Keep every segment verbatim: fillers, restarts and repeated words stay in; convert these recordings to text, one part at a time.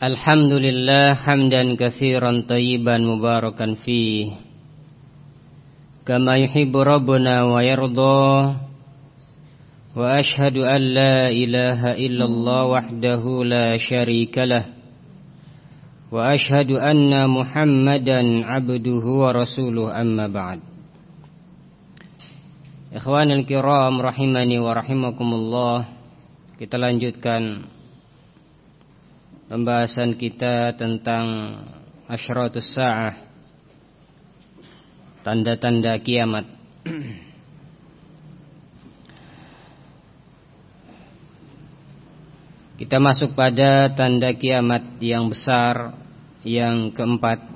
Alhamdulillah hamdan katsiran thayyiban mubarakan fihi kama yuhibbu rabbuna wa yarda. Wa ashhadu an la ilaha illallah wahdahu la syarika lah. Wa ashhadu anna Muhammadan abduhu wa rasuluh, amma ba'd. Ikhwanul kiram rahimani wa rahimakumullah. Kita lanjutkan pembahasan kita tentang asyratus sa'ah, tanda-tanda kiamat. Kita masuk pada tanda kiamat yang besar, yang keempat,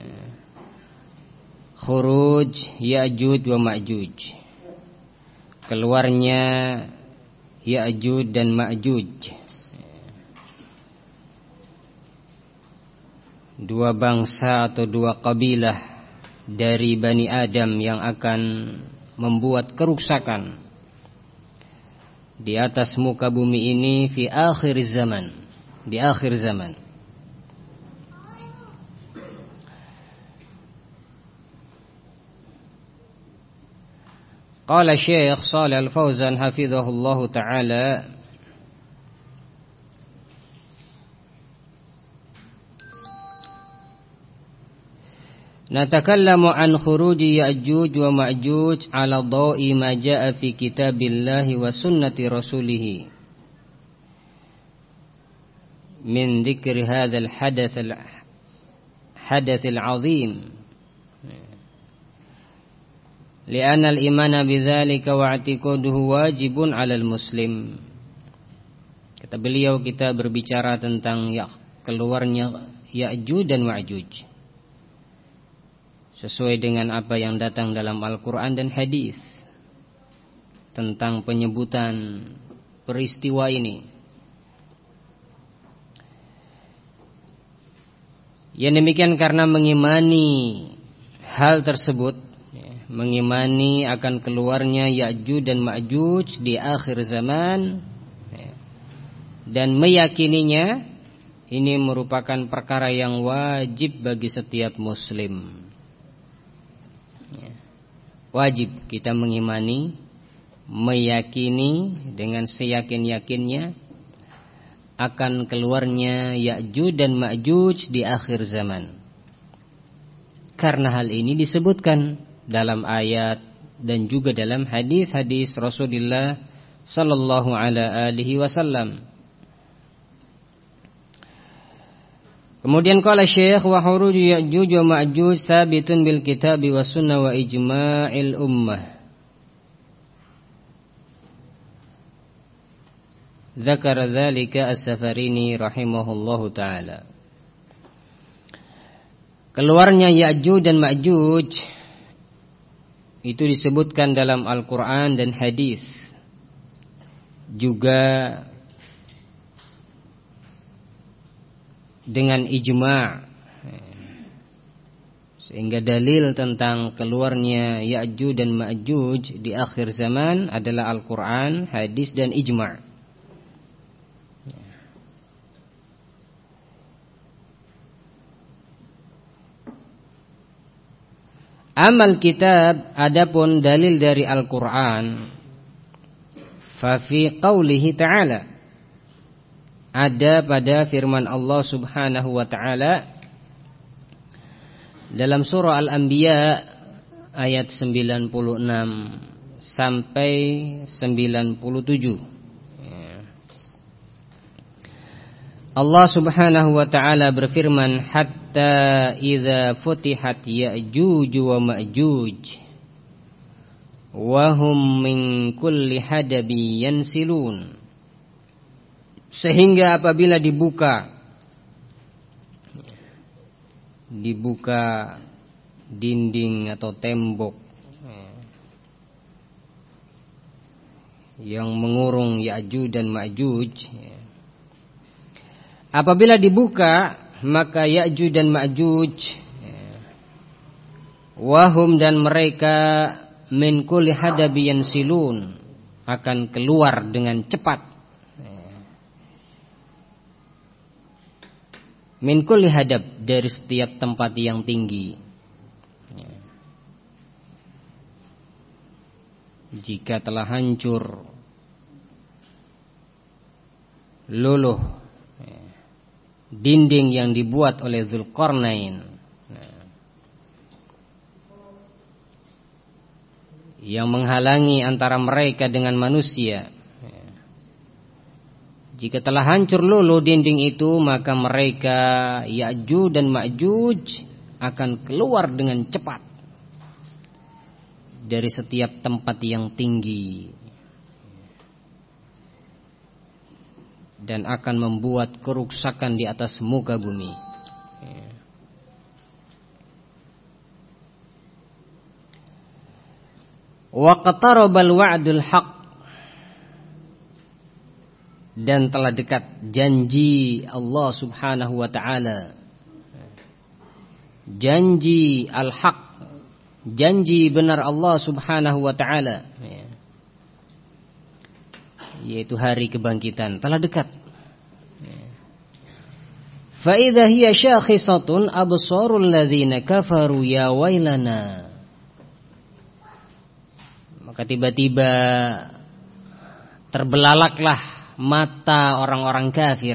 khuruj Ya'juj wa Ma'juj, keluarnya Ya'juj dan Ma'juj, dua bangsa atau dua kabilah dari Bani Adam yang akan membuat kerusakan di atas muka bumi ini fi akhir zaman, di akhir zaman. Qala Syekh Shalih Al-Fauzan hafizahullahu taala, natakallamu an khuruji Ya'juj wa Ma'juj ala dha'i ma jaa'a fi kitabillahi wa sunnati rasulih min dzikri hadzal hadath al hadath al 'azim, li'anna al imana bidzalika wa i'tiqaduhu wajibun 'alal muslim. Kata beliau, kita berbicara tentang ya, keluarnya Ya'juj dan Ma'juj sesuai dengan apa yang datang dalam Al-Quran dan hadis tentang penyebutan peristiwa ini. Yang demikian karena mengimani hal tersebut, mengimani akan keluarnya Ya'juj dan Ma'juj di akhir zaman, dan meyakininya, ini merupakan perkara yang wajib bagi setiap muslim. Wajib kita mengimani, meyakini dengan seyakin-yakinnya akan keluarnya Ya'juj dan Ma'juj di akhir zaman. Karena hal ini disebutkan dalam ayat dan juga dalam hadis-hadis Rasulullah sallallahu alaihi wasallam. Kemudian qala Syekh, wa khuruj Ya'juj wa Ma'juj tsabitun bil kitabi was sunnah wa ijma'il ummah. Dzakara dzalika As-Safarini rahimahullahu taala. Keluarnya Ya'juj dan Ma'juj itu disebutkan dalam Al-Qur'an dan hadis, juga dengan ijma', sehingga dalil tentang keluarnya Ya'juj dan Ma'juj di akhir zaman adalah Al-Quran, hadis dan ijma'. Amal kitab, adapun dalil dari Al-Quran, fa fi qaulihi ta'ala, ada pada firman Allah subhanahu wa ta'ala dalam surah Al-Anbiya ayat sembilan puluh enam sampai sembilan puluh tujuh. Allah subhanahu wa ta'ala berfirman, hatta idza futihat Ya'juj wa Ma'juj wa hum min kulli hadabi yansilun, sehingga apabila dibuka dibuka dinding atau tembok yang mengurung Ya'juj dan Ma'juj, apabila dibuka, maka Ya'juj dan Ma'juj wahum dan mereka min kulli hadabi yansilun akan keluar dengan cepat min kulli hadab, dari setiap tempat yang tinggi. Jika telah hancur, luluh dinding yang dibuat oleh Dzulqarnain, yang menghalangi antara mereka dengan manusia, jika telah hancur luluh dinding itu, maka mereka Ya'juj dan Ma'juj akan keluar dengan cepat dari setiap tempat yang tinggi dan akan membuat kerusakan di atas muka bumi. Wa qatarabal wa'dul haq, dan telah dekat janji Allah Subhanahu wa taala, janji al-haq, janji benar Allah Subhanahu wa taala, yaitu hari kebangkitan telah dekat. Fa idza hiya syakhisatun absarul ladzina kafaru ya wailana, maka tiba-tiba terbelalaklah mata orang-orang kafir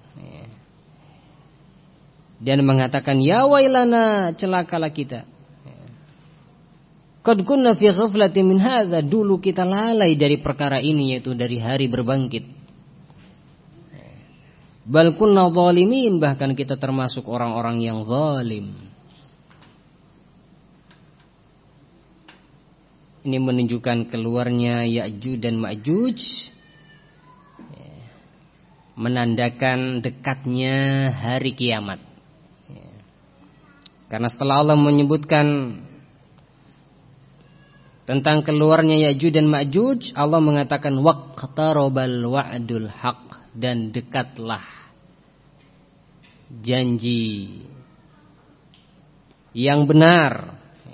dan mengatakan ya wailana, celakalah kita. Qad kunna fi ghaflatin min hadza, dulu kita lalai dari perkara ini, yaitu dari hari berbangkit. Bal kunna zalimin, bahkan kita termasuk orang-orang yang zalim. Ini menunjukkan keluarnya Ya'juj dan Ma'juj, menandakan dekatnya hari kiamat. Karena setelah Allah menyebutkan tentang keluarnya Ya'juj dan Ma'juj, Allah mengatakan waqtarabal wa'dul haq, dan dekatlah janji yang benar,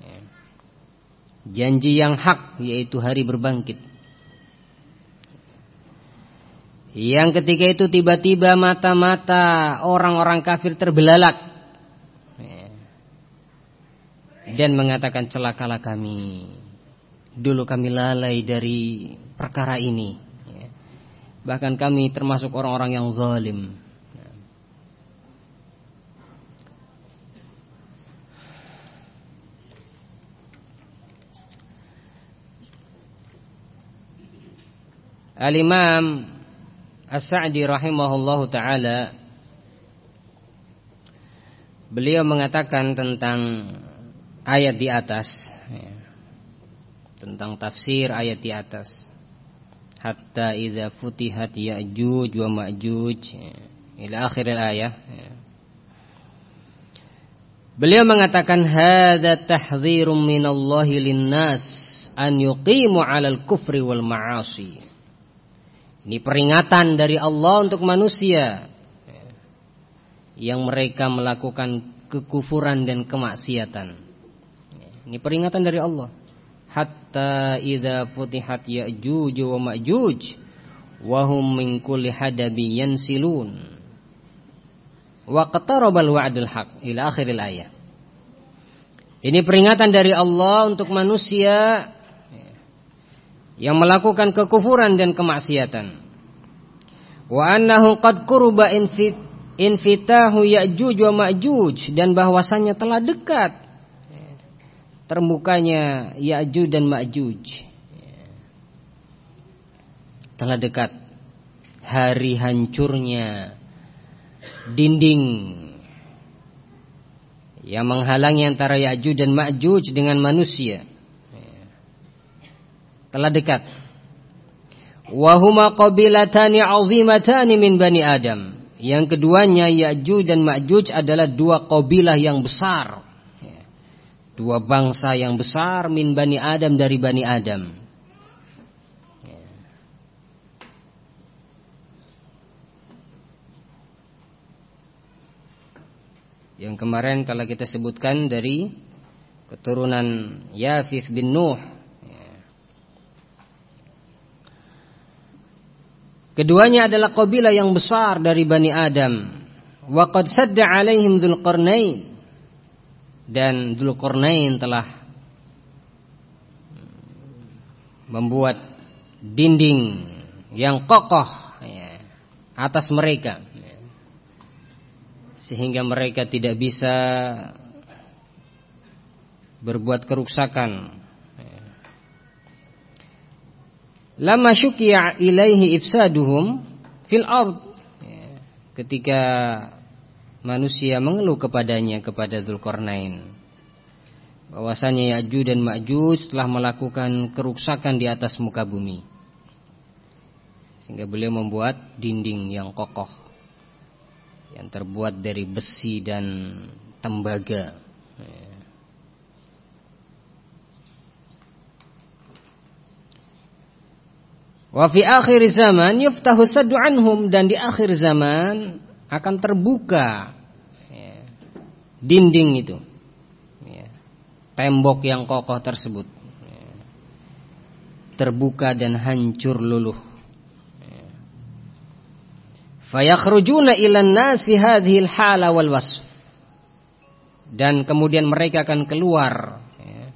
janji yang hak, yaitu hari berbangkit. Yang ketika itu tiba-tiba mata-mata orang-orang kafir terbelalak dan mengatakan celakalah kami, dulu kami lalai dari perkara ini, bahkan kami termasuk orang-orang yang zalim. Al-Imam As-Sa'di rahimahullahu ta'ala, beliau mengatakan tentang ayat di atas, tentang tafsir ayat di atas, hatta idza futihat Ya'juj wa Ma'juj ila akhir al-ayah. Beliau mengatakan hadza tahdhirun minallahi lin-nas an yuqimu 'alal kufri wal ma'asi. Ini peringatan dari Allah untuk manusia yang mereka melakukan kekufuran dan kemaksiatan. Ini peringatan dari Allah. Hatta idza futihat Ya'juj wa Ma'juj wa hum min kulli hadabi yansilun wa qatarabal wa'dul haq ila akhiril ayat. Ini peringatan dari Allah untuk manusia yang melakukan kekufuran dan kemaksiatan. Wa annahu qad quruba infit infitahu Ya'juj wa Ma'juj, dan bahwasannya telah dekat terbukanya Ya'juj dan Ma'juj. Telah dekat hari hancurnya dinding yang menghalangi antara Ya'juj dan Ma'juj dengan manusia. Telah dekat. Wa huma qabilatani 'azimatani min bani Adam. Yang keduanya Ya'juj dan Ma'juj adalah dua qabilah yang besar, dua bangsa yang besar, min bani Adam, dari bani Adam. Yang kemarin telah kita sebutkan dari keturunan Yafith bin Nuh. Keduanya adalah kabilah yang besar dari Bani Adam. Wa qad sadda 'alaihim Dzulqarnain, dan Dzulqarnain telah membuat dinding yang kokoh ya, atas mereka, ya, sehingga mereka tidak bisa berbuat kerusakan. Lama syukiya ilaihi ifsaduhum fil ard, ya, ketika manusia mengeluh kepadanya, kepada Dzulqarnain, bahwasanya Ya'juj dan Ma'juj telah melakukan kerusakan di atas muka bumi, sehingga beliau membuat dinding yang kokoh yang terbuat dari besi dan tembaga. Wa fi akhir zaman yuftahu saddu anhum, dan di akhir zaman akan terbuka ya, dinding itu, ya, tembok yang kokoh tersebut ya, terbuka dan hancur luluh. Ya. Fayakhrujuna ilan nas fi hadhil hala wal wasf, dan kemudian mereka akan keluar ya,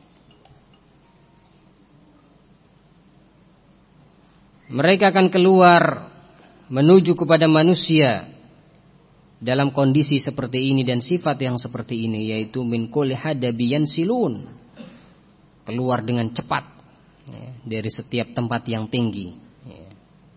mereka akan keluar menuju kepada manusia dalam kondisi seperti ini dan sifat yang seperti ini, yaitu min kulli hadabi yansilun, keluar dengan cepat ya, dari setiap tempat yang tinggi ya.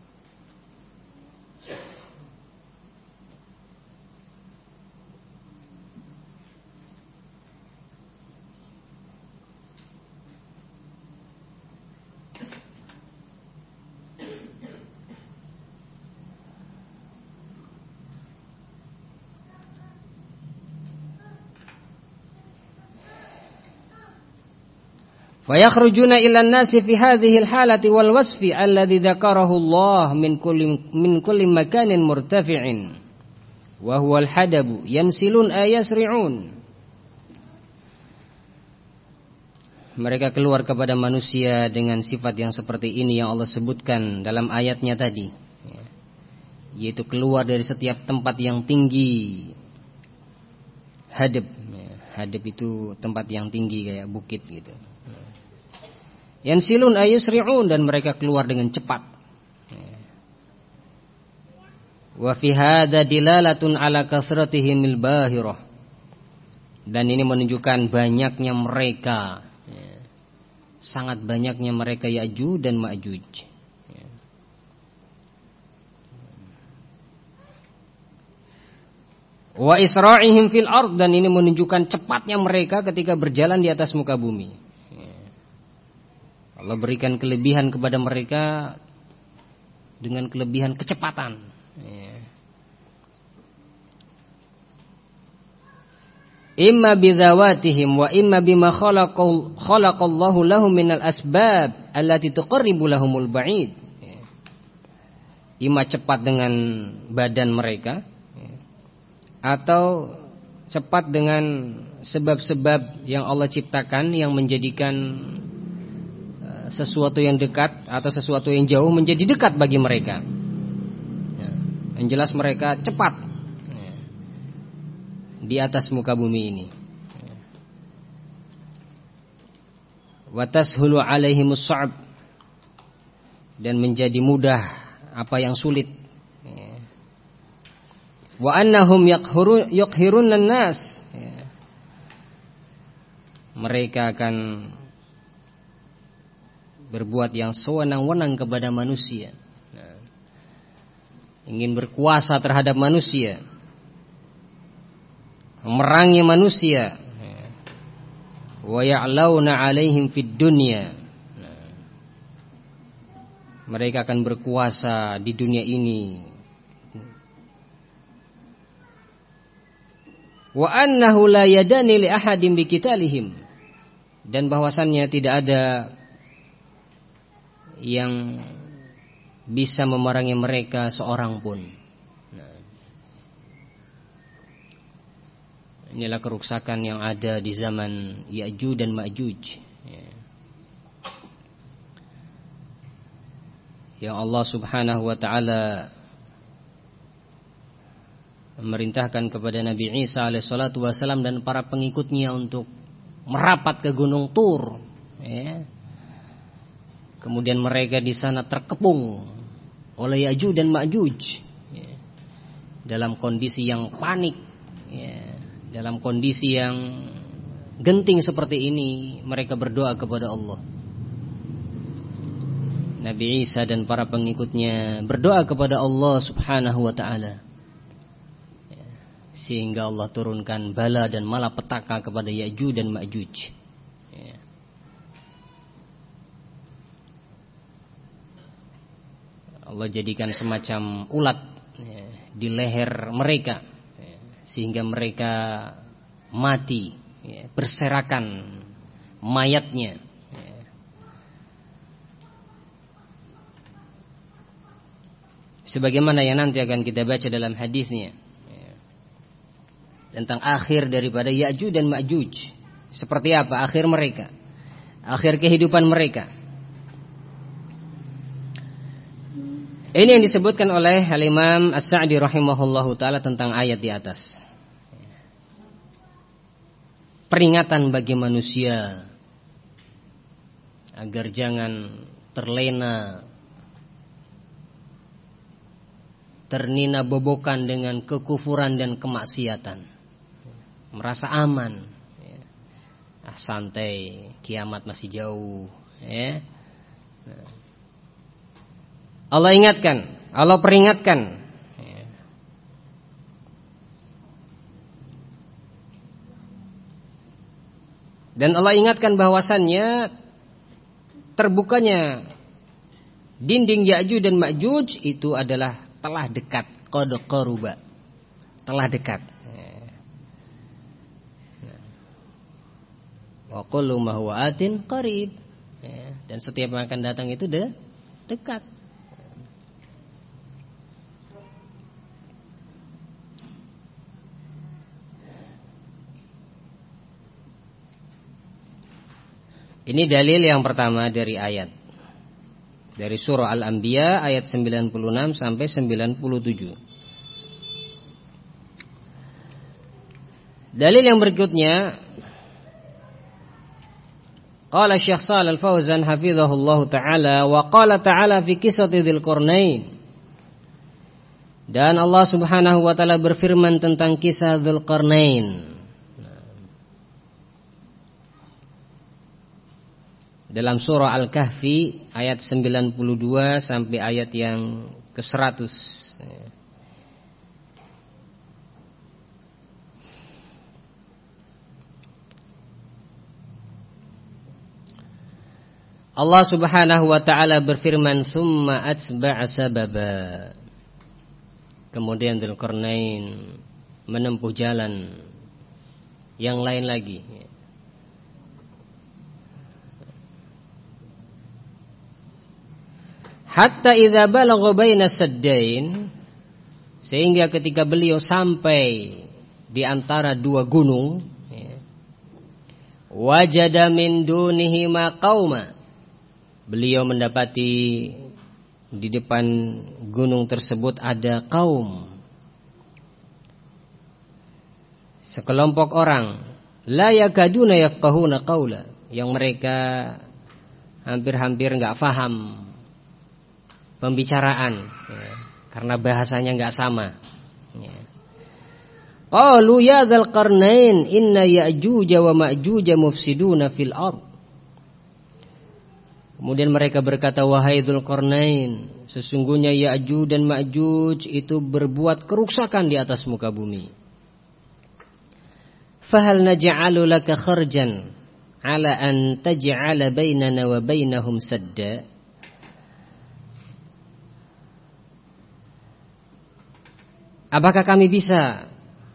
Fayakhrujuna ilan nasi fi hadhil halati wal wasfi alladhi dzakarahu Allah min kulli min kulli makanin murtafi'in wa huwa al hadabu yansilun ayasri'un. Mereka keluar kepada manusia dengan sifat yang seperti ini yang Allah sebutkan dalam ayatnya tadi, yaitu keluar dari setiap tempat yang tinggi. Hadab, hadab itu tempat yang tinggi kayak bukit gitu. Yansilun ayusri'un, dan mereka keluar dengan cepat. Wa fi hadza dilalatun ala kathratihimil bahirah, dan ini menunjukkan banyaknya mereka, sangat banyaknya mereka Ya'juj dan Ma'juj. Wa isra'ihim fil ard, dan ini menunjukkan cepatnya mereka ketika berjalan di atas muka bumi. Allah berikan kelebihan kepada mereka dengan kelebihan kecepatan. Imma bidzawatihim wa imma bima khalaqallahu lahum minal asbab allati tuqarribu lahumul ba'id. Imma cepat dengan badan mereka, atau cepat dengan sebab-sebab yang Allah ciptakan yang menjadikan sesuatu yang dekat atau sesuatu yang jauh menjadi dekat bagi mereka. Yang jelas mereka cepat di atas muka bumi ini. Wa tashulu alaihimus sa'ab, dan menjadi mudah apa yang sulit. Wa annahum yaqhirun nas, mereka akan berbuat yang sewenang-wenang kepada manusia, nah, ingin berkuasa terhadap manusia, memerangi manusia. Wa ya'launa 'alaihim fid dunya, nah, mereka akan berkuasa di dunia ini. Wa annahu la yadani li ahadin biqitalihim, dan bahwasannya tidak ada yang bisa memerangi mereka seorang pun. Nah, inilah kerusakan yang ada di zaman Ya'juj dan Ma'juj, ya. Yang Allah subhanahu wa ta'ala memerintahkan kepada Nabi Isa alaihissalatu wassalam dan para pengikutnya untuk merapat ke Gunung Tur, ya. Kemudian mereka di sana terkepung oleh Ya'juj dan Ma'juj, ya. Dalam kondisi yang panik, ya. Dalam kondisi yang genting seperti ini, mereka berdoa kepada Allah. Nabi Isa dan para pengikutnya berdoa kepada Allah subhanahu wa ta'ala, sehingga Allah turunkan bala dan malapetaka kepada Ya'juj dan Ma'juj. Allah jadikan semacam ulat di leher mereka, sehingga mereka mati, berserakan mayatnya. Sebagaimana yang nanti akan kita baca dalam hadisnya, tentang akhir daripada Ya'juj dan Ma'juj. Seperti apa akhir mereka, akhir kehidupan mereka. Ini yang disebutkan oleh Al-Imam As-Sa'di rahimahullahu ta'ala tentang ayat di atas. Peringatan bagi manusia agar jangan terlena, ternina bobokan dengan kekufuran dan kemaksiatan, merasa aman, ya. Ah, santai, kiamat masih jauh, ya. Nah. Allah ingatkan, Allah peringatkan, ya. Dan Allah ingatkan bahwasannya terbukanya dinding Ya'juj dan Ma'juj itu adalah telah dekat, qad qaruba, telah dekat. Wa kullu ma huwa atin qarib, dan setiap yang akan datang itu de dekat. Ini dalil yang pertama dari ayat, dari surah Al-Anbiya ayat sembilan puluh enam sampai sembilan puluh tujuh. Dalil yang berikutnya, qala Syekh Shalal Al-Fauzan hafizahullahu taala, wa qala ta'ala fi qissati Dzul Qarnain. Dan Allah Subhanahu wa taala berfirman tentang kisah Dzul Qarnain dalam surah Al-Kahfi ayat sembilan puluh dua sampai ayat yang ke seratus. Allah Subhanahu wa taala berfirman, "Tsumma atba'a sababa." Kemudian Dzulqarnain menempuh jalan yang lain lagi. Hatta idza balagha baina saddain, sehingga ketika beliau sampai di antara dua gunung, ya, wajada min dunihima qauma, beliau mendapati di depan gunung tersebut ada kaum, sekelompok orang, la yakaduna yafqahuna qaula, yang mereka hampir-hampir enggak faham pembicaraan, ya, karena bahasanya enggak sama. Ya. Qalu ya Dzul Qarnain inna Ya'juj wa Ma'juj mufsiduna fil ardh. Kemudian mereka berkata, wahai Dzul Qarnain, sesungguhnya Ya'juj dan Ma'juj itu berbuat kerusakan di atas muka bumi. Fahal naj'alu laka kharjan ala an taj'ala bainana wa bainahum sadda. Apakah kami bisa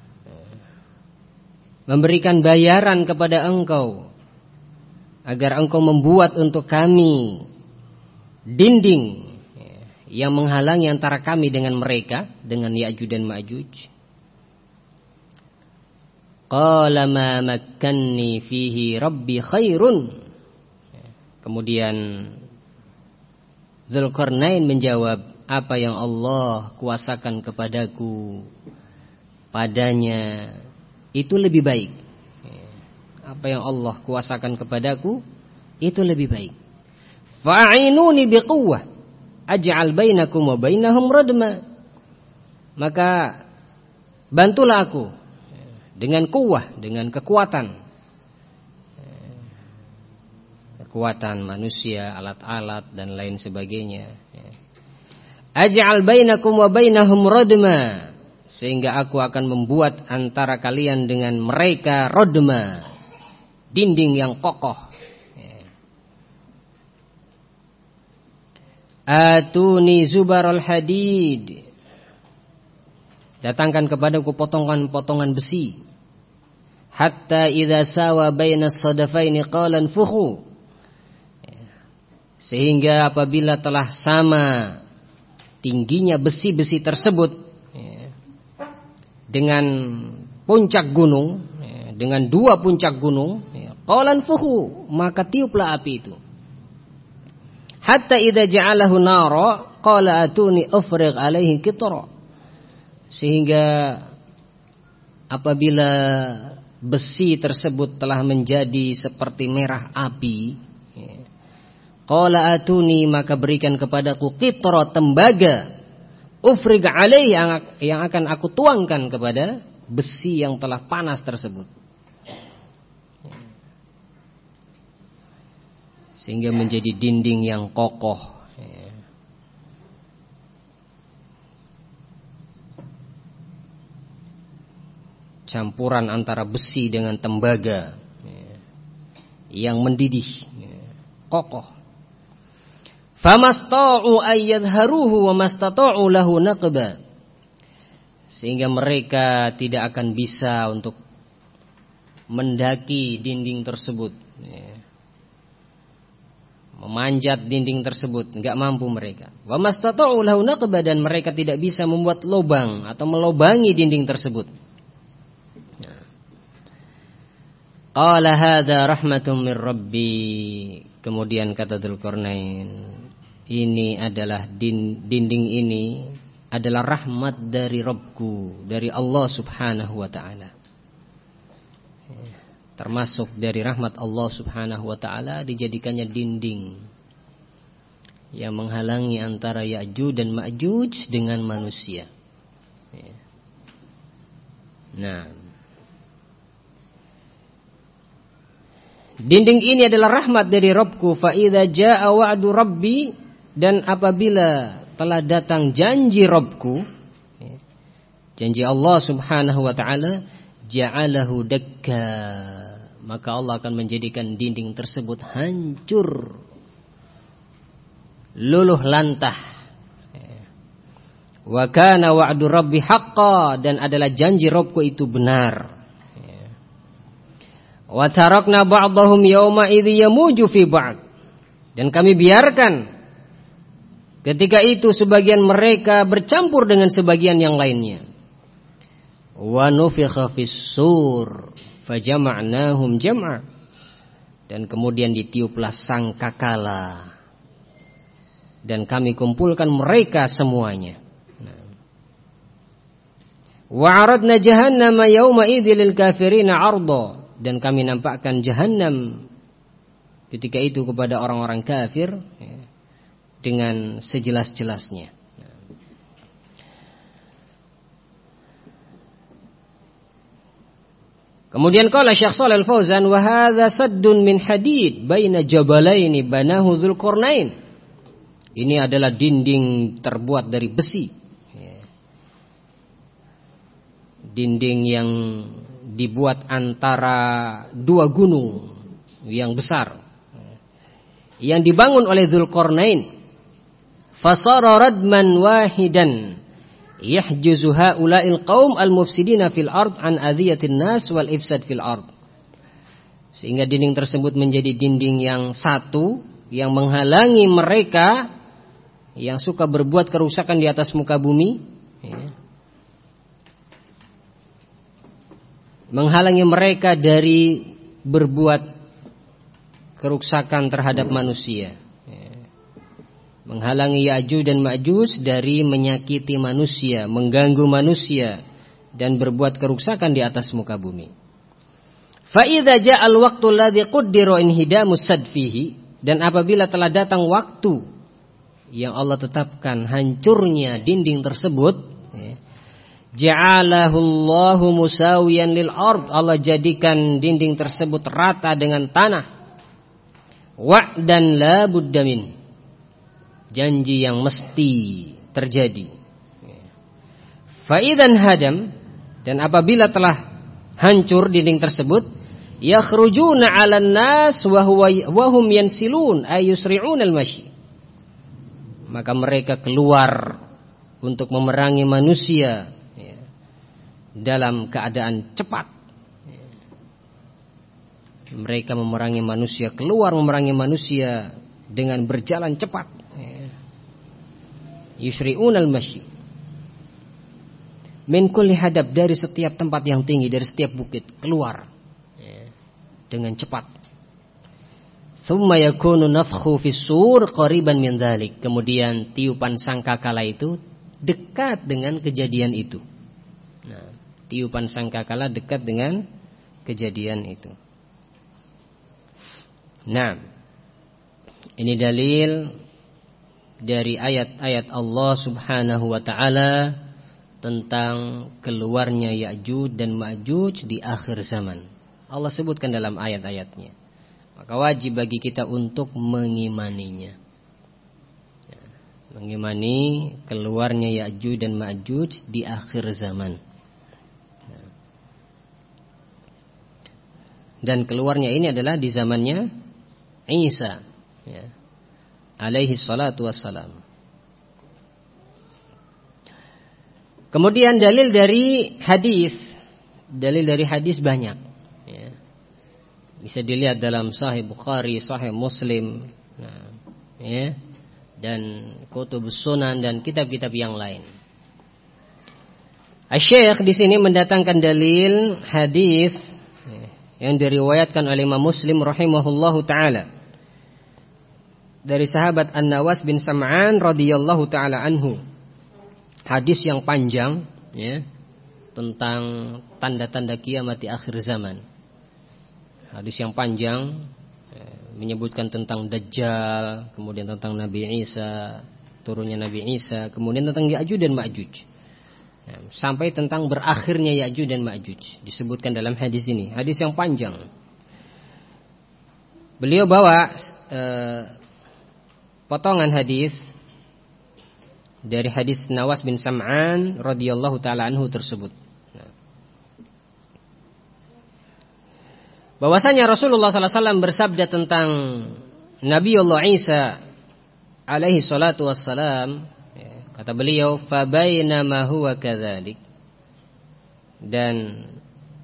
memberikan bayaran kepada engkau agar engkau membuat untuk kami dinding yang menghalangi antara kami dengan mereka, dengan Ya'juj dan Ma'juj? Qala ma makkanni fihi rabbi khairun. Kemudian Dzulqarnain menjawab, apa yang Allah kuasakan kepadaku padanya itu lebih baik. Apa yang Allah kuasakan kepadaku itu lebih baik. Fa'inuni biquwwah aj'al bainakum wa bainahum radma. Maka bantulah aku dengan kuwah, dengan kekuatan. Kekuatan manusia, alat-alat dan lain sebagainya. Aj'al bainakum wa bainahum radma, sehingga aku akan membuat antara kalian dengan mereka radma, dinding yang kokoh. Atuni zubarul hadid, datangkan kepadaku potongan-potongan besi. Hatta idza sawa bainas sadafaini qala anfukhu, sehingga apabila telah sama tingginya besi-besi tersebut dengan puncak gunung, dengan dua puncak gunung, qala anfukhu, maka tiuplah api itu. Hatta idza ja'alahu nara qala atuni ufrigh alaihi qitra, sehingga apabila besi tersebut telah menjadi seperti merah api, qala atuni, maka berikan kepadaku qitra, tembaga, ufrigh alaihi, yang akan aku tuangkan kepada besi yang telah panas tersebut, sehingga menjadi dinding yang kokoh. Campuran antara besi dengan tembaga yang mendidih, kokoh. Famasta'u ayyadharuhu wa mastata'u lahu naqba, sehingga mereka tidak akan bisa untuk mendaki dinding tersebut, memanjat dinding tersebut, enggak mampu mereka. Wa mastata'u lahu naqba, dan mereka tidak bisa membuat lubang atau melobangi dinding tersebut. Qala hadza rahmatun min rabbi, kemudian kata Dzulqarnain, ini adalah din, dinding ini adalah rahmat dari Rabbku, dari Allah Subhanahu wa taala. Termasuk dari rahmat Allah Subhanahu wa taala dijadikannya dinding yang menghalangi antara Ya'juj dan Ma'juj dengan manusia. Nah, dinding ini adalah rahmat dari Rabbku. Fa idza jaa wa'du rabbi, dan apabila telah datang janji Rabbku, janji Allah Subhanahu wa taala, ja'alahu dakka, maka Allah akan menjadikan dinding tersebut hancur, luluh lantah. Wa kana wa'du rabbi haqqan, dan adalah janji Rabbku itu benar. Wa tarakna ba'dahum yawma idzi yamuju fi ba'd, dan kami biarkan ketika itu sebagian mereka bercampur dengan sebagian yang lainnya. Wa nufikha fis-sur fajama'nahum jam'a, dan kemudian ditiuplah sangkakala dan kami kumpulkan mereka semuanya. Wa 'aradna jahannama yawma idzil kafirina 'arda, dan kami nampakkan Jahannam ketika itu kepada orang-orang kafir ya, dengan sejelas-jelasnya. Kemudian qala Syekh Shalih Al-Fauzan, wa hadza saddun min hadid baina jabalaini banahu Dzulqarnain. Ini adalah dinding terbuat dari besi. Dinding yang dibuat antara dua gunung yang besar, yang dibangun oleh Dzulqarnain. Fasara radman wahidan yahjuzu haula'il qaum al-mufsidina fil ard an adhiyatin nas wal ifsad fil ard. Sehingga dinding tersebut menjadi dinding yang satu, yang menghalangi mereka yang suka berbuat kerusakan di atas muka bumi, ya, menghalangi mereka dari berbuat kerusakan terhadap manusia, menghalangi Ya'juj dan Ma'juj dari menyakiti manusia, mengganggu manusia dan berbuat kerusakan di atas muka bumi. Fa idza ja'al waqtu alladhi qaddara inhidamu sadfihi, dan apabila telah datang waktu yang Allah tetapkan hancurnya dinding tersebut, ya, ja'alahu Allahu musawiyan lil ard, Allah jadikan dinding tersebut rata dengan tanah. Wa'dan la budda min, janji yang mesti terjadi. Fa idzan hadam, dan apabila telah hancur dinding tersebut, yakhrujuna 'alan nas wa huwa wa hum yansilun ay yusri'un al-mashi, maka mereka keluar untuk memerangi manusia, ya, dalam keadaan cepat. Mereka memerangi manusia, keluar memerangi manusia dengan berjalan cepat, ya. Yusri'un al-mashi min kulli hadab, dari setiap tempat yang tinggi, dari setiap bukit keluar, ya, dengan cepat. Thumma yakunu nafkhu fis sur qariban min dzalik, kemudian tiupan sangkakala itu dekat dengan kejadian itu. Nah, tiupan sangkakala dekat dengan kejadian itu. Nah, ini dalil dari ayat-ayat Allah Subhanahu wa taala tentang keluarnya Ya'juj dan Ma'juj di akhir zaman. Allah sebutkan dalam ayat-ayatnya. Maka wajib bagi kita untuk mengimaninya. Ya, mengimani keluarnya Ya'juj dan Ma'juj di akhir zaman. Ya. Dan keluarnya ini adalah di zamannya Isa, ya, alaihi salatu wassalam. Kemudian dalil dari hadis, dalil dari hadis banyak, ya. Bisa dilihat dalam Sahih Bukhari, Sahih Muslim, nah, ya, dan Kutubus Sunan dan kitab-kitab yang lain. Asy-Syaikh di sini mendatangkan dalil hadis, ya, yang diriwayatkan oleh Imam Muslim rahimahullahu taala dari sahabat An-Nawas bin Sam'an radhiyallahu taala anhu. Hadis yang panjang, ya, tentang tanda-tanda kiamat di akhir zaman. Hadis yang panjang, ya, menyebutkan tentang Dajjal, kemudian tentang Nabi Isa, turunnya Nabi Isa, kemudian tentang Ya'juj dan Ma'juj, ya, sampai tentang berakhirnya Ya'juj dan Ma'juj disebutkan dalam hadis ini. Hadis yang panjang. Beliau bawa eh, potongan hadis dari hadis Nawas bin Sam'an radhiyallahu taala anhu tersebut. Nah, bahwasanya Rasulullah sallallahu alaihi wasallam bersabda tentang Nabiullah Isa alaihi salatu wassalam, ya, kata beliau, fa bainama huwa kadzalik, dan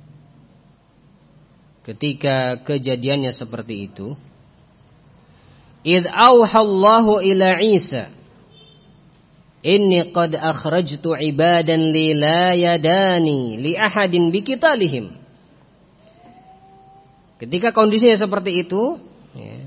ketika kejadiannya seperti itu, id auhallahu ila Isa inni qad akhrajtu ibadan li la yadani li ahadin biqitalihim. Ketika kondisinya seperti itu, ya,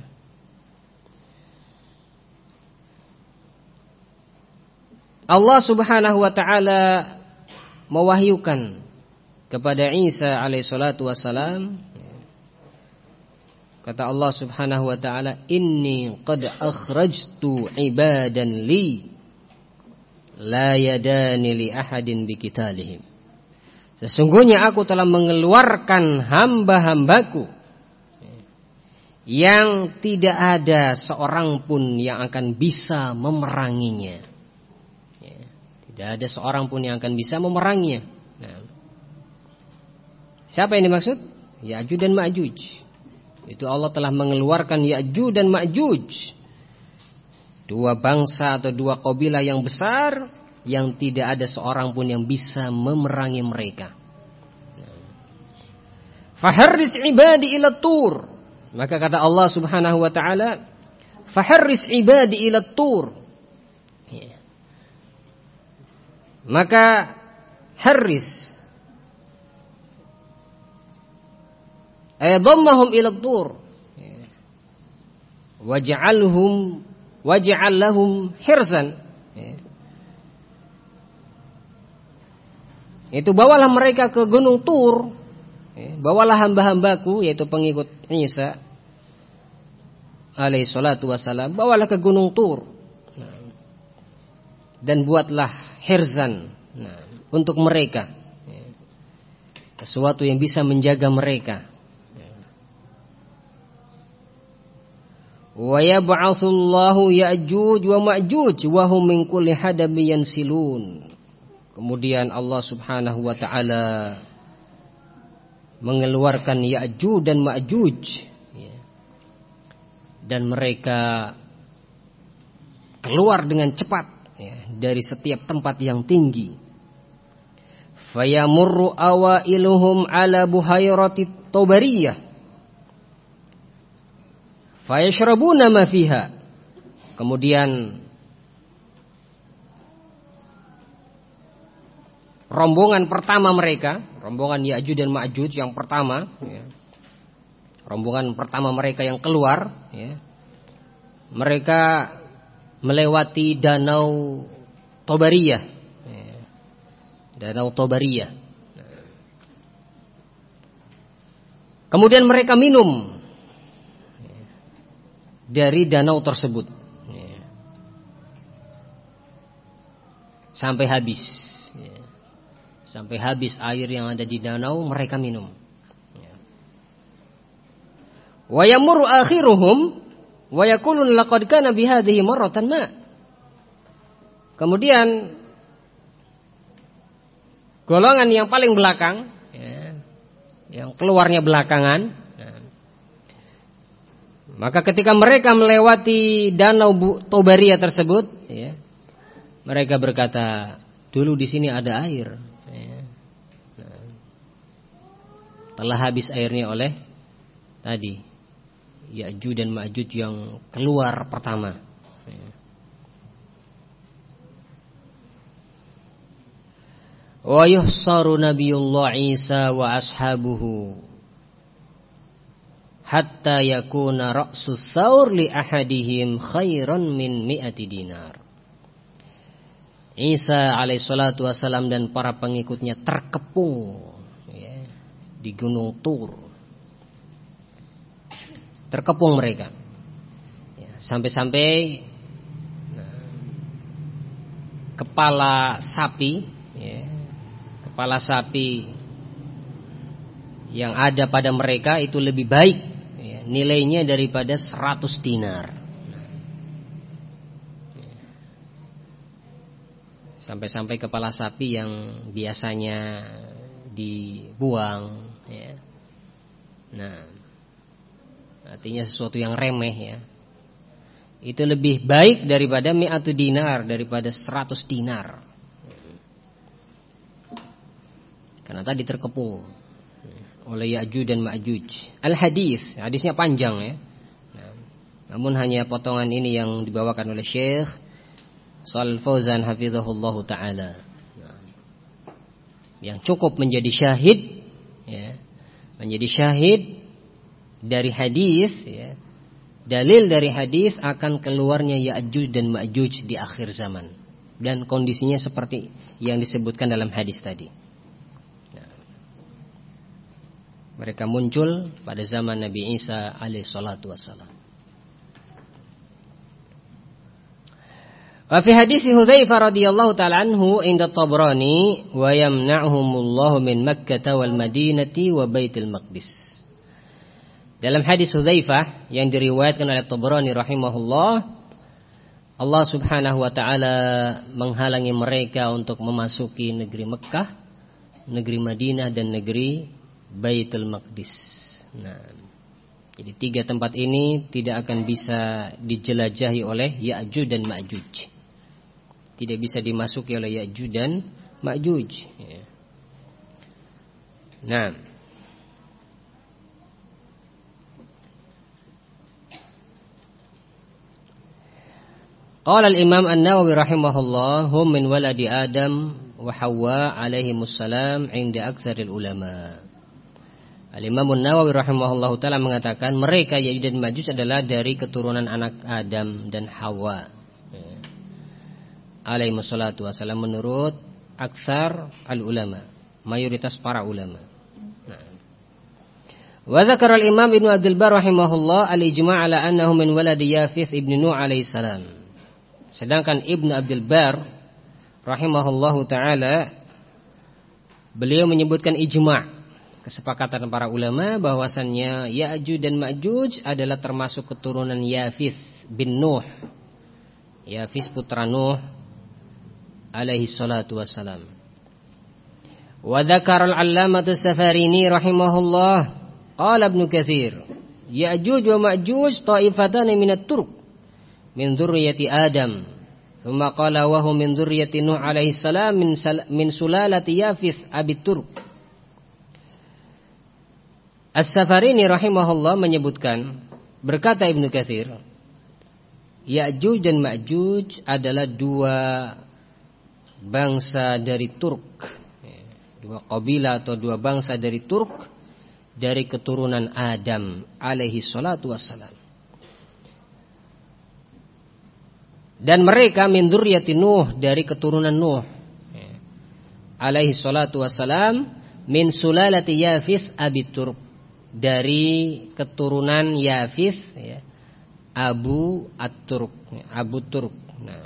Allah Subhanahu wa taala mewahyukan kepada Isa alaihi salatu wassalam, ya, kata Allah Subhanahu wa taala, inni qad akhrajtu ibadan li la yadani li ahadin biqitalihim. Sesungguhnya aku telah mengeluarkan hamba-hambaku yang tidak ada seorang pun yang akan bisa memeranginya. Ya, tidak ada seorang pun yang akan bisa memeranginya. Nah, siapa yang dimaksud? Ya'juj dan Ma'juj. Itu Allah telah mengeluarkan Ya'juj dan Ma'juj, dua bangsa atau dua kabilah yang besar yang tidak ada seorang pun yang bisa memerangi mereka. Faharris ibadi ila tur, maka kata Allah Subhanahu wa taala, faharris ibadi ila tur, ya. Maka harris ay dhammahum ila tur, ya. Waj'alhum waj'al lahum hirzan, ya. Itu bawalah mereka ke Gunung Tur, ya, bawalah hamba-hambaku yaitu pengikut Isa alaihi salatu wassalam, bawalah ke Gunung Tur, nah, dan buatlah hirzan, nah, untuk mereka, ya, sesuatu yang bisa menjaga mereka. Wa yab'atsullahu Ya'juj wa Ma'juj wa hum min kulli hadabin yansilun. Kemudian Allah Subhanahu wa taala mengeluarkan Ya'juj dan Ma'juj, ya, dan mereka keluar dengan cepat, ya, dari setiap tempat yang tinggi. Fayamurru awailuhum ala buhairati Tabariyah fayashrabuna ma fiha. Kemudian rombongan pertama mereka, rombongan Ya'juj dan Ma'juj yang pertama, ya, rombongan pertama mereka yang keluar, ya, mereka melewati danau Tabariyah, ya, danau Tabariyah. Kemudian mereka minum dari danau tersebut, ya, sampai habis, ya, sampai habis air yang ada di danau mereka minum, ya. Wa yamurru akhiruhum wa yaqulun laqad kana bihadhihi marratan ma. Kemudian golongan yang paling belakang, ya, yang keluarnya belakangan, maka ketika mereka melewati danau Tabariyah tersebut, ya, mereka berkata, dulu di sini ada air, ya. Nah, telah habis airnya oleh tadi Ya'juj dan Ma'juj yang keluar pertama, ya. Wa yuhsaru nabiyullah Isa wa ashabuhu hatta yakuna ra'su thawr li ahadihim khairan min mi'ati dinar. Isa alaihi salatu wassalam dan para pengikutnya terkepung, ya, di Gunung Tur. Terkepung mereka, ya, sampai-sampai nah, kepala sapi, ya, kepala sapi yang ada pada mereka itu lebih baik, ya, nilainya daripada seratus dinar. Sampai-sampai kepala sapi yang biasanya dibuang, ya. Nah, artinya sesuatu yang remeh, ya, itu lebih baik daripada mi'atu dinar, daripada seratus dinar. Karena tadi terkepung oleh Ya'juj dan Ma'juj. Al-hadis, hadisnya panjang, ya. Nah, namun hanya potongan ini yang dibawakan oleh Syekh Shalal Fauzan hafizahullahu taala. Nah, yang cukup menjadi syahid, ya, menjadi syahid dari hadis, ya, dalil dari hadis akan keluarnya Ya'juj dan Ma'juj di akhir zaman, dan kondisinya seperti yang disebutkan dalam hadis tadi. Nah, mereka muncul pada zaman Nabi Isa alaihi salatu wassalam. Wa fi hadis Hudzaifah radhiyallahu ta'ala anhu inda Tabrani wa yamna'humullahu min Makkah wal Madinati wa Baitul Maqdis. Dalam hadis Hudzaifah yang diriwayatkan oleh Tabrani rahimahullah, Allah Subhanahu wa taala menghalangi mereka untuk memasuki negeri Mekah, negeri Madinah dan negeri Baitul Maqdis. Nah, jadi tiga tempat ini tidak akan bisa dijelajahi oleh Ya'juj dan Ma'juj. Tidak bisa dimasuki oleh Ya'juj dan Ma'juj, ya. Nah, qala al-Imam An-Nawawi rahimahullah, hum min waladi Adam wa Hawa alaihimus salam 'inda aktsaril ulama. Al-Imam An-Nawawi rahimahullahu taala mengatakan mereka Ya'juj dan Ma'juj adalah dari keturunan anak Adam dan Hawa, alaihi wassalatu wassalam, menurut aktsar al-ulama. mayoritas para ulama. Nah. Wa dzakara al-Imam Ibnu Abdul Barr rahimahullah al-ijma' ala annahu min waladi Yafith ibn Nuh alaihi salam. Sedangkan Ibnu Abdul Barr rahimahullahu taala beliau menyebutkan ijma', kesepakatan para ulama bahwasannya Ya'juj dan Ma'juj adalah termasuk keturunan Yafith bin Nuh. Yafith putra Nuh alaihi salatu wassalam. Wa dzakara al-'allamah as-Safarini rahimahullah qala Ibnu Katsir Ya'juj wa Ma'juj ta'ifatan minat Turk min dzurriyyati Adam. Tsumma qala wa hum min dzurriyyati Nuh alaihi salam min min sulalati Yafith abi Turk. As-Safarini rahimahullah menyebutkan, berkata Ibnu Katsir, Ya'juj dan Ma'juj adalah dua bangsa dari Turk, dua kabilah atau dua bangsa dari Turk, dari keturunan Adam alaihi salatu wassalam. Dan mereka min dzurriyyati Nuh, dari keturunan Nuh alaihi salatu wassalam, min sulalati Yafith abi Turk, dari keturunan Yafith ya, Abu At-Turk, Abu Turk. Nah,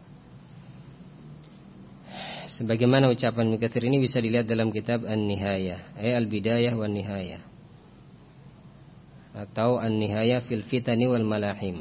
sebagaimana ucapan Ibnu Katsir ini bisa dilihat dalam kitab An-Nihayah, eh Al-Bidayah wan Nihayah, atau An-Nihayah fil Fitani wal Malahim.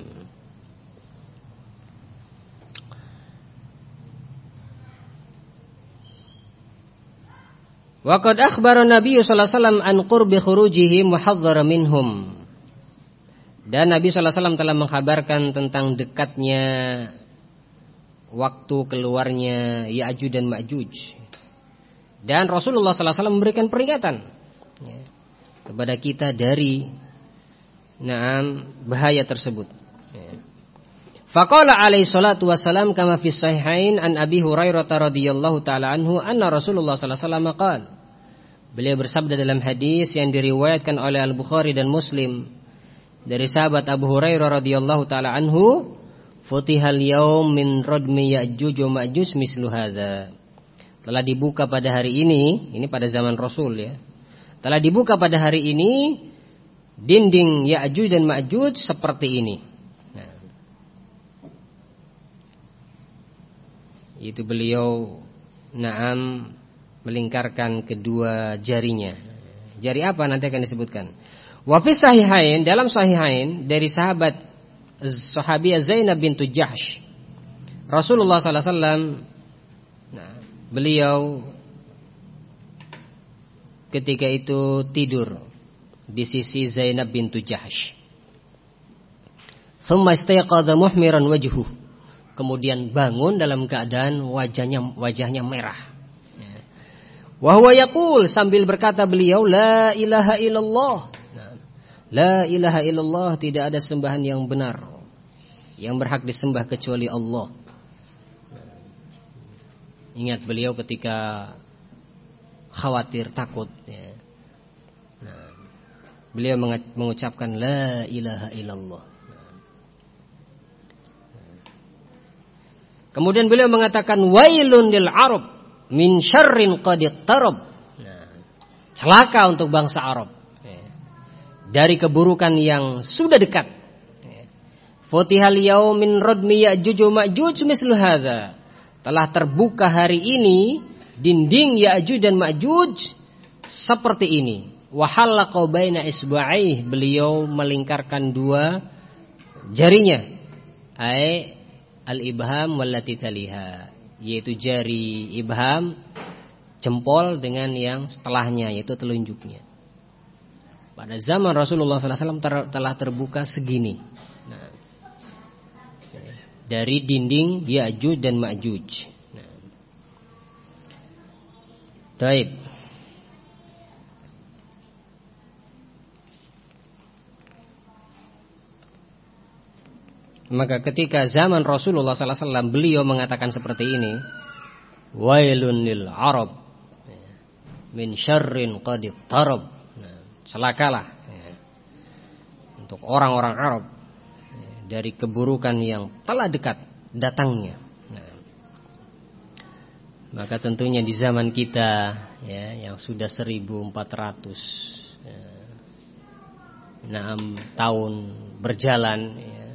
Wa qad akhbara Nabi sallallahu alaihi wasallam an qurbi khurujihim wa hadzara minhum. Dan Nabi sallallahu alaihi wasallam telah mengkhabarkan tentang dekatnya waktu keluarnya Ya'juj dan Ma'juj. Dan Rasulullah sallallahu alaihi wasallam memberikan peringatan ya, kepada kita dari na'am bahaya tersebut. Ya. Faqala alaihi salatu wassalam kama fi sahihain an Abi Hurairah radhiyallahu taala anhu anna Rasulullah sallallahu alaihi wasallam qala. Beliau bersabda dalam hadis yang diriwayatkan oleh Al-Bukhari dan Muslim dari sahabat Abu Hurairah radhiyallahu taala anhu, futihal yaum min radmi Ya'juj wa Ma'juj mislu hadza. Telah dibuka pada hari ini, ini pada zaman Rasul ya. Telah dibuka pada hari ini dinding Ya'juj dan Ma'juj seperti ini. Nah, itu beliau na'am melingkarkan kedua jarinya. Jari apa nanti akan disebutkan. Wa fi sahihain, dalam sahihain dari sahabat sahabiah Zainab bintu Jahsh, Rasulullah sallallahu alaihi wasallam, nah, beliau ketika itu tidur di sisi Zainab bintu Jahsh. Tsumma istayqadha muhmiran wajhuhu. Kemudian bangun dalam keadaan wajahnya wajahnya merah. Wa huwa yaqul, sambil berkata beliau, la ilaha illallah. Nah, la ilaha illallah, tidak ada sembahan yang benar yang berhak disembah kecuali Allah. Ingat beliau ketika khawatir, takut ya. Nah, beliau mengucapkan la ilaha illallah. Kemudian beliau mengatakan wailun lil Arab min syarrin qad iqtarab. Nah, celaka untuk bangsa Arab ya, dari keburukan yang sudah dekat. Ya. Futihal yaum min radmi Ya'juj wa Ma'juj mislu hadza. Telah terbuka hari ini dinding Ya'juj dan Ma'juj seperti ini. Wa halaqa baina isba'ih, beliau melingkarkan dua jarinya. Ai al-ibham wallati taliha, yaitu jari ibham, jempol dengan yang setelahnya, yaitu telunjuknya. Pada zaman Rasulullah sallallahu alaihi wasallam ter- telah terbuka segini. Nah, dari dinding Ya'juj dan Ma'juj. Nah. Taib. Maka ketika zaman Rasulullah sallallahu alaihi wasallam beliau mengatakan seperti ini, wailun lil Arab min syarrin qad iqtarab. Celakalah ya, untuk orang-orang Arab ya, dari keburukan yang telah dekat datangnya. Nah, Maka tentunya di zaman kita ya, yang sudah seribu empat ratus ya, enam tahun berjalan ya,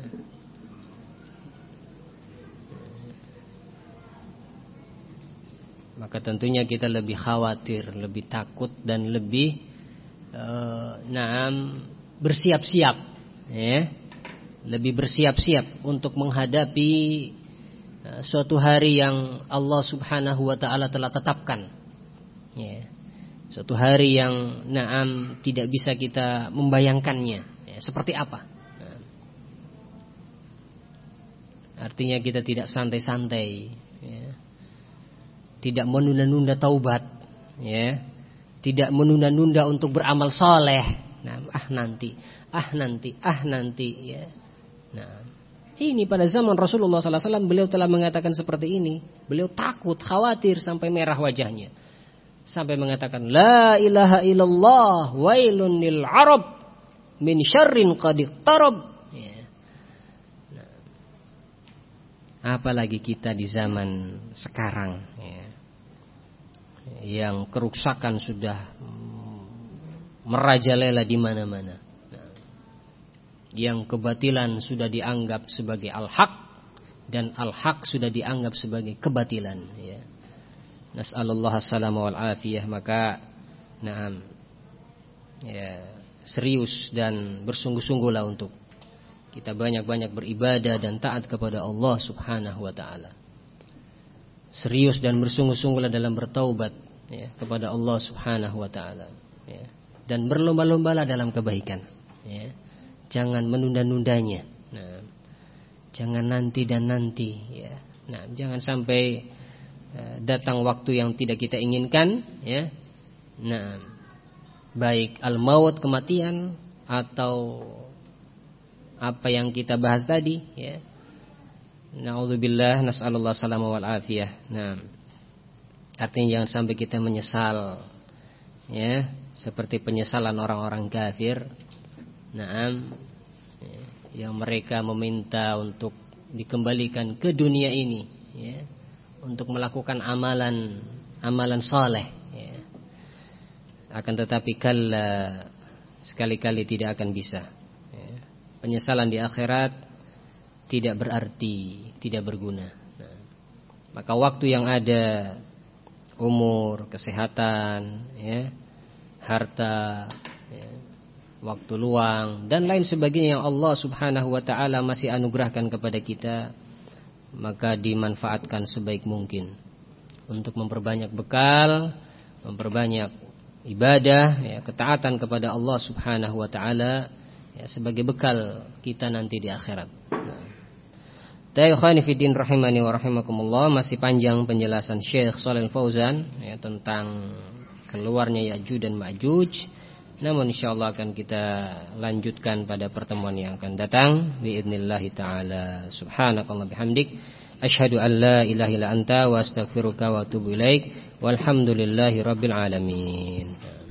maka tentunya kita lebih khawatir, lebih takut dan lebih uh, naam bersiap-siap ya, lebih bersiap-siap untuk menghadapi suatu hari yang Allah subhanahu wa ta'ala telah tetapkan ya. Suatu hari yang naam tidak bisa kita membayangkannya ya, seperti apa nah. Artinya kita tidak santai-santai ya. Tidak menunda-nunda taubat ya. Tidak menunda-nunda untuk beramal soleh nah, ah nanti Ah nanti Ah nanti ya. Nah, ini pada zaman Rasulullah sallallahu alaihi wasallam beliau telah mengatakan seperti ini. Beliau takut, khawatir sampai merah wajahnya. Sampai mengatakan la ilaha illallah wailun lil arab min syarrin qad iqtarab. Ya. Nah, apalagi kita di zaman sekarang ya, yang kerusakan sudah merajalela di mana-mana. Yang kebatilan sudah dianggap sebagai al-haq dan al-haq sudah dianggap sebagai kebatilan ya. Nas'alullah as-salama wal afiyah. Maka na'am ya, serius dan bersungguh-sungguhlah untuk kita banyak-banyak beribadah dan taat kepada Allah subhanahu wa ta'ala. Serius dan bersungguh-sungguhlah dalam bertaubat ya, kepada Allah subhanahu wa ta'ala ya. Dan berlomba-lombalah dalam kebaikan ya. Jangan menunda-nundanya. Nah, jangan nanti dan nanti ya. Nah, jangan sampai uh, datang waktu yang tidak kita inginkan ya. Nah, baik al-maut kematian atau apa yang kita bahas tadi ya. Na'udzubillah, nas'alullah salama wal afiyah. Nah, artinya jangan sampai kita menyesal ya, seperti penyesalan orang-orang kafir. Naam, yang mereka meminta untuk dikembalikan ke dunia ini ya, untuk melakukan amalan amalan saleh ya. Akan tetapi kalla, sekali-kali tidak akan bisa ya. Penyesalan di akhirat tidak berarti, tidak berguna nah, maka waktu yang ada, umur, kesehatan ya, harta ya, waktu luang dan lain sebagainya yang Allah subhanahu wa ta'ala masih anugerahkan kepada kita, maka dimanfaatkan sebaik mungkin untuk memperbanyak bekal, memperbanyak ibadah ya, ketaatan kepada Allah subhanahu wa ta'ala ya, sebagai bekal kita nanti di akhirat. Tayyib fiddin rahimani wa rahimakumullah. Masih panjang penjelasan Syekh Shalih Al-Fauzan ya, tentang keluarnya Ya'juj dan Ma'juj. Namun insyaallah akan kita lanjutkan pada pertemuan yang akan datang biidznillah taala. Subhanakallah bihamdik asyhadu an la ilaha illa anta wa astaghfiruka wa atubu ilaik. Walhamdulillahirabbil alamin.